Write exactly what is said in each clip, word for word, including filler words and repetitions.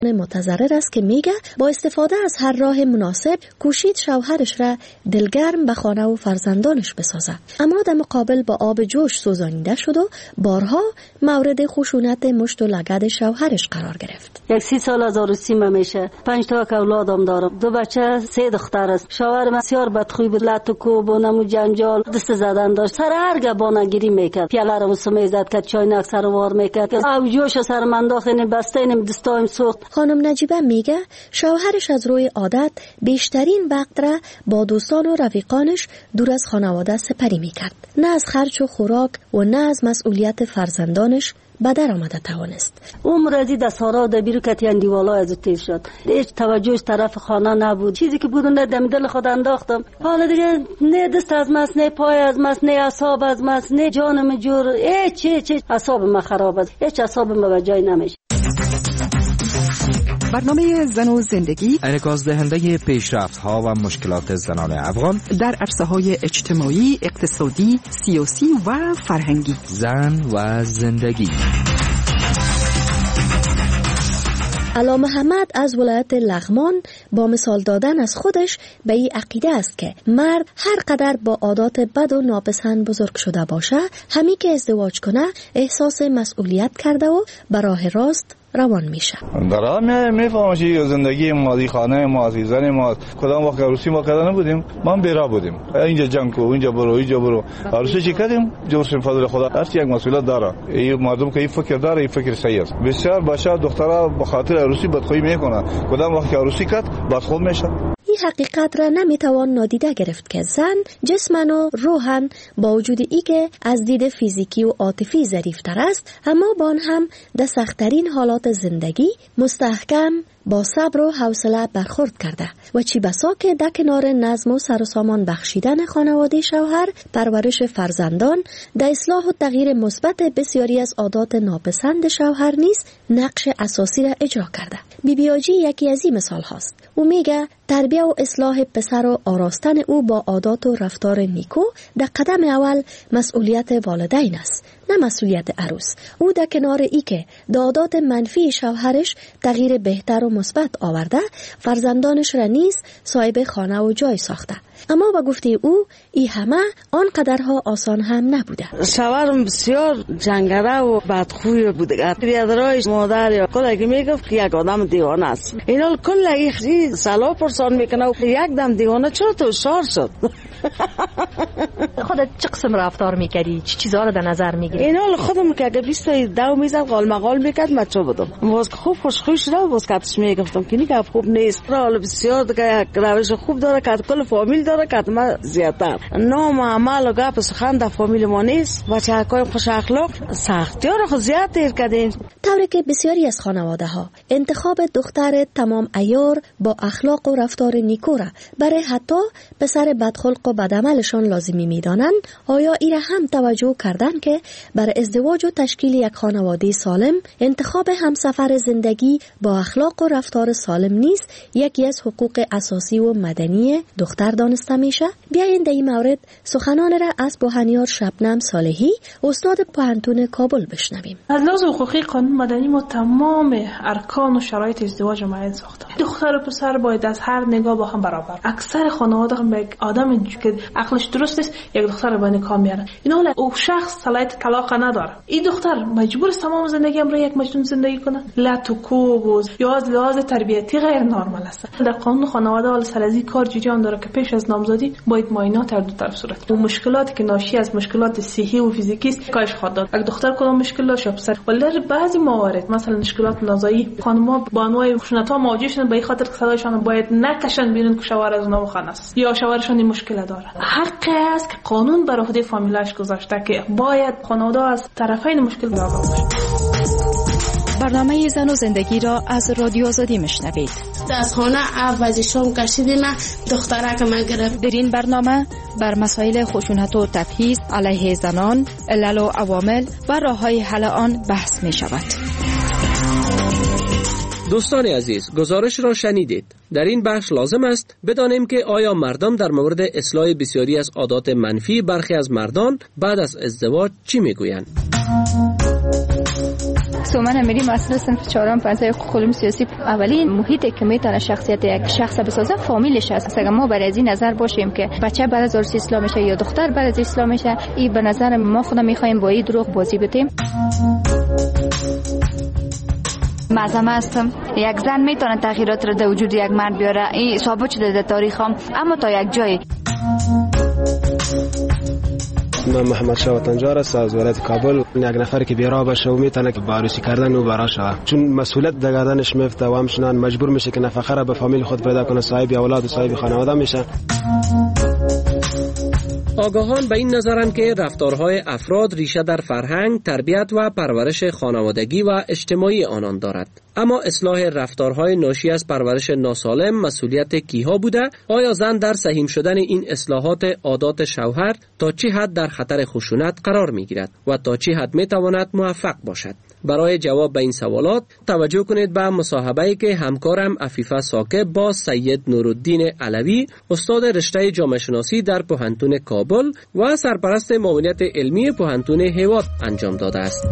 متضرر است که میگه با استفاده از هر راه مناسب کوشید شوهرش را دلگرم به خانه و فرزندانش بسازه، اما در مقابل با آب جوش سوزانیده شد و بارها مورد خشونت مشت و لگد شوهرش قرار گرفت. یک سی سال از عروسی من میشه، پنج تا که اولادم دارم، دو بچه، سه دختر است. شوهرم بسیار بدخوی بود، لط و کوب و نمو جنجال، دست زدن داشت، سر هر گبانگیری میکرد، پیاله رو سمیزد کرد، چاینک سر وار میکرد، آب جوش سر من داخل بسته این دستایم سوخت. خانم نجیبه میگه شوهرش از روی عادت بیشترین وقت را با دوستان و رفیقانش دور از خانواده سپری میکرد، نه از خرج و خوراک و نه از مسئولیت فرزندانش به در آمده توانست. عمر دی دسارا د بیرو کتیان دیوالا از تیز شد، هیچ توجهش طرف خانه نبود. چیزی که بود نه دم دل خود انداختم، حالا دیگه نه دست از ماست، نه پای از ماست، نه اعصاب از ماست، نه جانم جور، هیچ هیچ اعصاب ما خراب است، هیچ اعصاب ما به جای نمیشه. برنامه زن و زندگی انعکاس دهنده پیشرفت‌ها و مشکلات زنان افغان در عرصه‌های اجتماعی، اقتصادی، سیاسی و فرهنگی. زن و زندگی. علا محمد از ولایت لغمان با مثال دادن از خودش به این عقیده است که مرد هر قدر با عادات بد و ناپسند بزرگ شده باشه، همی که ازدواج کنه احساس مسئولیت کرده و به راه راست روان میشه. در هم میفهمم که زندگی مادی خانه ما عزیزان ما کدام وقت عروسی ما کردن نبودیم، ما بیرا بودیم، اینجا جنگ کو، اینجا برو، اینجا برو. عروسی چی کردیم؟ جورسیم فضل خدا. هر یک مسئولیت داره. این مردم که این فکر داره، این فکر صحیح است. بسیار بچه دخترها به خاطر عروسی بدخویی میکنه. کدام وقت عروسی کرد بدخو میشه. این حقیقت را نمیتوان نادیده گرفت که زن جسمن و روحن با وجود ای که از دید فیزیکی و عاطفی ظریفتر است، اما با آن هم در سخت‌ترین حالات زندگی مستحکم با صبر و حوصله برخورد کرده و چی بسا که در کنار نظم و سر و سامان بخشیدن خانواده شوهر، پرورش فرزندان، در اصلاح و تغییر مثبت بسیاری از عادات ناپسند شوهر نیز نقش اساسی را اجرا کرده. بی بی آجی یکی از این مثال هاست. او میگه تربیت و اصلاح پسر و آراستن او با عادات و رفتار نیکو در قدم اول مسئولیت والدین است، نه مسئولیت عروس. او در کنار ای که عادات منفی شوهرش تغییر بهتر و مثبت آورده، فرزندانش را نیز صاحب خانه و جای ساخته. اما با گفته او ای همه آن قدرها آسان هم نبوده. شوهرم بسیار جنگره و بدخوی بوده. بیادرایش مادر یا کلگی میگفت که یک آدم دیوانه است. اینا کلگی خیلی سلا پرسان میکنه و یک دم دیوانه چرا تو شار شد؟ خودت چه قسم رفتار میکردی؟ چه چیزها رو در نظر میگیری؟ اینا خودم که اگه بیست تا دو میزد قال مقال میکرد من چه بودم؟ باز خوب خوشخوی شده و باز کتش میگفتم که نیگه خوب نیست. حالا بسیار دیگه روش خوب داره که کل فامیل داره که ما زیادتر نام عمل و گپ سخن در فامیل ما نیست. بچه های خوش اخلاق سختیار خود زیاد دیر کردیم. طوری که بسیاری از خانواده ها انتخاب دختر تمام عیار با اخلاق و رفتار نیکو را برای حتی پسر بدخلق و بدعملشان لازمی میدانند، آیا ایره هم توجه کردن که برای ازدواج و تشکیل یک خانواده سالم انتخاب همسفر زندگی با اخلاق و رفتار سالم نیست یکی از حقوق اساسی و مدنی دختر دانسته میشه؟ بیایید در این مورد سخنان را از بوهنیار شبنم صالحی، استاد پوهنتون کابل بشنویم. از لحاظ حقوقی قانون مدنی ما تمام ارکان و شرایط ازدواج معین ساخته. دختر و پسر باید از هر نگاه با هم برابر. اکثر خانواده هم یک آدم که عقلش درست است یک دختر با نکاح میارن. این حالا او شخص صلاحیت طلاق نداره. این دختر مجبور است تمام زندگی هم را یک مجنون زندگی کنه. لط و کوب و یا از لحاظ تربیتی غیر نرمال است. در قانون خانواده ول سر از این کار جریان داره که پیش از نامزدی باید معاینات هر دو طرف صورت. و مشکلاتی که ناشی از مشکلات صحی و فیزیکی است کاش خود داد. اگه دختر کدام مشکل داشت پسر ولی در بعضی موارد مثلا مشکلات نازایی خانم‌ها با انواع خشونت‌ها مواجه شدن به خاطر که صدایشان باید نکشن بیرون که شوهر از اونها بخوان است یا شوهرشان این مشکل داره. حق است که قانون بر عهده فامیلاش گذاشته که باید خانواده از طرفین مشکل آگاه باشه. برنامه زن و زندگی را از رادیو آزادی میشنوید. از خانه عوضشم کشیدیم دختره که من گرفت. در این برنامه بر مسائل خشونت و تبعیض علیه زنان، علل و عوامل و راه‌های حل آن بحث می شود. دوستان عزیز، گزارش را شنیدید. در این بخش لازم است بدانیم که آیا مردم در مورد اصلاح بسیاری از عادات منفی برخی از مردان بعد از ازدواج چی میگویند؟ سومن امیری مسئول صنف چهارم پنځه حقوق علوم سیاسی. اولین محیطی که میتونه شخصیت یک شخص بسازه فامیلش است. اگه ما بر از این نظر باشیم که بچه بعد از عروسی اسلام میشه یا دختر بعد از اسلام میشه، این به نظر ما خودم میخوایم با این دروغ بازی بتیم. معظم هستم. یک زن میتونه تغییرات رو در وجود یک مرد بیاره، این ثابت شده در تاریخ هم، اما تا یک جایی. من محمد شاه وطنجار است از ولایت کابل. یک نفر که بیراه باشه و میتونه که عروسی کردن او برا شود، چون مسئولیت در گردنش میفته و همچنان مجبور میشه که نفقه را به فامیل خود پیدا کنه، صاحب اولاد و صاحب خانواده میشه. آگاهان به این نظرند که رفتارهای افراد ریشه در فرهنگ، تربیت و پرورش خانوادگی و اجتماعی آنان دارد. اما اصلاح رفتارهای ناشی از پرورش ناسالم مسئولیت کیها بوده؟ آیا زن در سهیم شدن این اصلاحات عادات شوهر تا چه حد در خطر خشونت قرار میگیرد و تا چه حد میتواند موفق باشد؟ برای جواب به این سوالات توجه کنید به مصاحبه‌ای که همکارم عفیفه ساکب با سید نورالدین علوی، استاد رشته جامعه شناسی در پوهنتون کابل و سرپرست معاونیت علمی پوهنتون هیوات انجام داده است.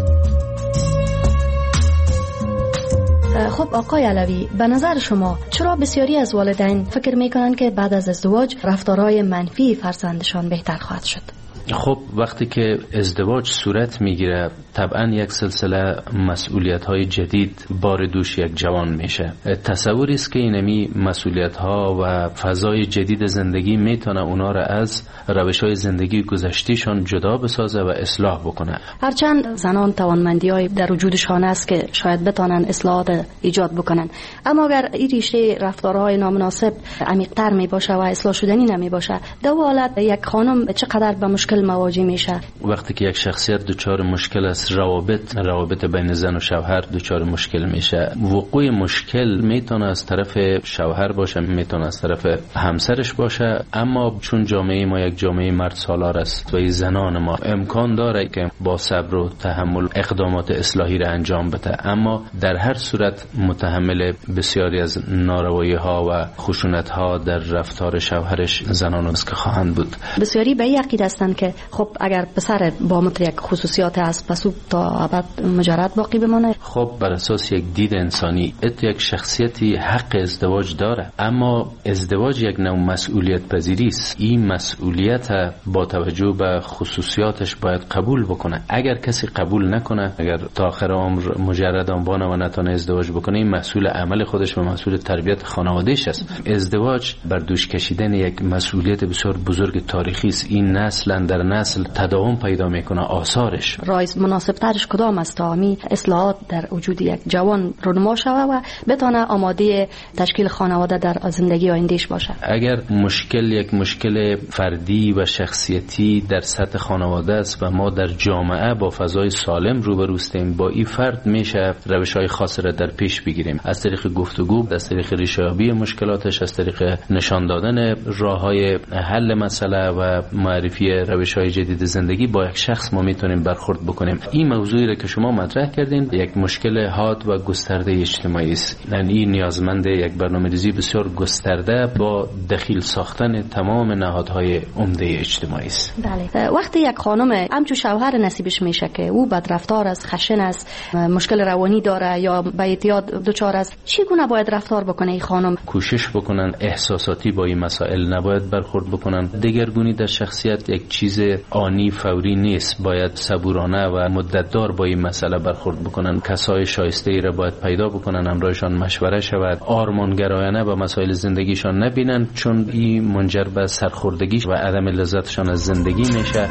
خب آقای علوی، به نظر شما چرا بسیاری از والدین فکر میکنن که بعد از ازدواج رفتارهای منفی فرزندشان بهتر خواهد شد؟ خب وقتی که ازدواج صورت میگیره طبعا یک سلسله مسئولیت های جدید بار دوش یک جوان میشه. تصوری است که اینمی مسئولیت ها و فضای جدید زندگی میتونه اونا را از روش های زندگی گذشتیشان جدا بسازه و اصلاح بکنه. هرچند زنان توانمندی های در وجودشان است که شاید بتانن اصلاحات ایجاد بکنن، اما اگر این ریشه رفتارهای نامناسب عمیق‌تر می باشه و اصلاح شدنی نمی باشه، در حالت یک خانم چقدر به مشکل مواجه میشه؟ وقتی که یک شخصیت دچار مشکل است، روابط روابط بین زن و شوهر دچار مشکل میشه. وقوع مشکل میتونه از طرف شوهر باشه، میتونه از طرف همسرش باشه، اما چون جامعه ما یک جامعه مرد سالار است و زنان ما امکان داره که با صبر و تحمل اقدامات اصلاحی را انجام بده، اما در هر صورت متحمل بسیاری از ناروایی ها و خشونت ها در رفتار شوهرش زنان است که خواهند بود. بسیاری به این عقیده هستند که خب اگر پسر با مت یک خصوصیات است پس او تا ابد مجرد باقی بمانه. خب بر اساس یک دید انسانی ات یک شخصیتی حق ازدواج داره، اما ازدواج یک نوع مسئولیت پذیری است. این مسئولیت با توجه به خصوصیاتش باید قبول بکنه. اگر کسی قبول نکنه، اگر تا آخر عمر مجرد آنبانه و نتونه ازدواج بکنه، این مسئول عمل خودش و مسئول تربیت خانواده‌اش است. ازدواج بر دوش کشیدن یک مسئولیت بسیار بزرگ تاریخی است. این نسل در نسل تداوم پیدا میکنه آثارش. رای مناسب ترش کدام است تا می اصلاحات در وجود یک جوان رونما شود و بتونه آماده تشکیل خانواده در زندگی آیندهش باشه؟ اگر مشکل یک مشکل فردی و شخصیتی در سطح خانواده است و ما در جامعه با فضای سالم روبروستیم، با این فرد میشه روش‌های خاص را در پیش بگیریم، از طریق گفتگو، از طریق ریشه‌یابی مشکلاتش، از طریق نشان دادن راه‌های حل مسئله و معرفی روش‌های جدید زندگی با یک شخص ما میتونیم برخورد بکنیم. این موضوعی را که شما مطرح کردین یک مشکل حاد و گسترده اجتماعی است. یعنی این نیازمند یک برنامه‌ریزی بسیار گسترده با دخیل ساختن تمام نهادهای عمده اجتماعی است. بله. وقتی یک خانم همچون شوهر نصیبش میشه که او بدرفتار است، خشن است، مشکل روانی داره یا به اعتیاد دچار است، چگونه باید رفتار بکنه این خانم؟ کوشش بکنن احساساتی با این مسائل نباید برخورد بکنن. دگرگونی در شخصیت یک چیز آنی فوری نیست، باید صبورانه و مدتدار با این مسئله برخورد بکنن. کسای شایسته ای را باید پیدا بکنن، همراهشان مشوره شود، آرمانگرایانه به مسائل زندگیشان نبینن، چون این منجر به سرخوردگی و عدم لذتشان از زندگی میشه.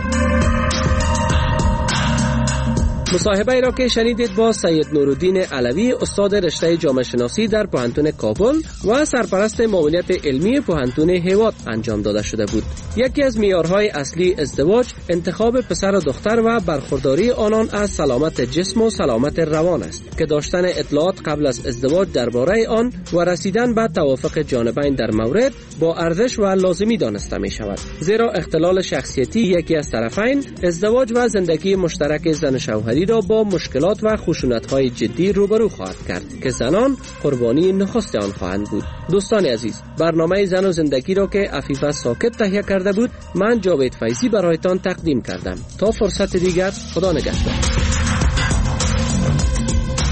مصاحبه ای را که شنیدید با سید نورالدین علوی، استاد رشته جامعه شناسی در پوهنتون کابل و سرپرست معاونیت علمی پوهنتون هیوات انجام داده شده بود. یکی از معیارهای اصلی ازدواج انتخاب پسر و دختر و برخورداری آنان از سلامت جسم و سلامت روان است که داشتن اطلاعات قبل از ازدواج درباره آن و رسیدن به توافق جانبین در مورد با ارزش و لازمی دانسته می شود. زیرا اختلال شخصیتی یکی از طرفین ازدواج و زندگی مشترک زن و شوهری را با مشکلات و خشونت‌های جدی روبرو خواهد کرد که زنان قربانی نخست آن خواهند بود. دوستان عزیز، برنامه زن و زندگی را که عفیفه ساکب تهیه کرده بود، من جاوید فیضی برایتان تقدیم کردم. تا فرصت دیگر، خدا نگهدار.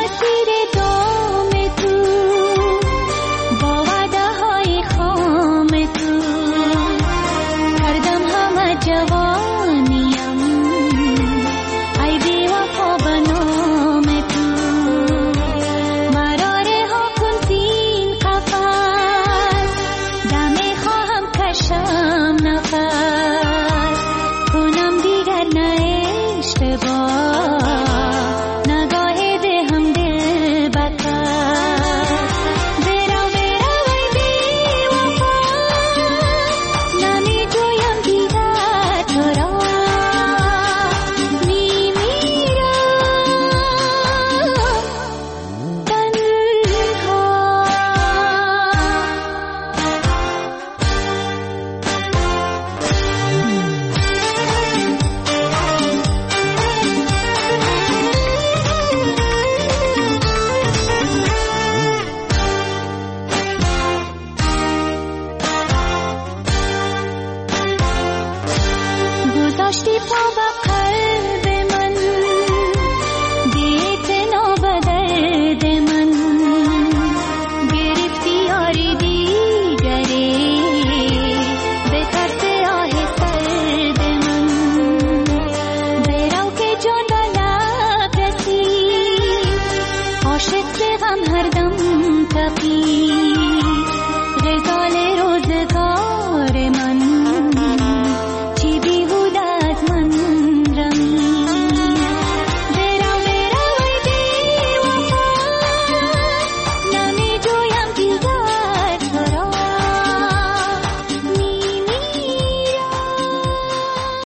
داشتی پا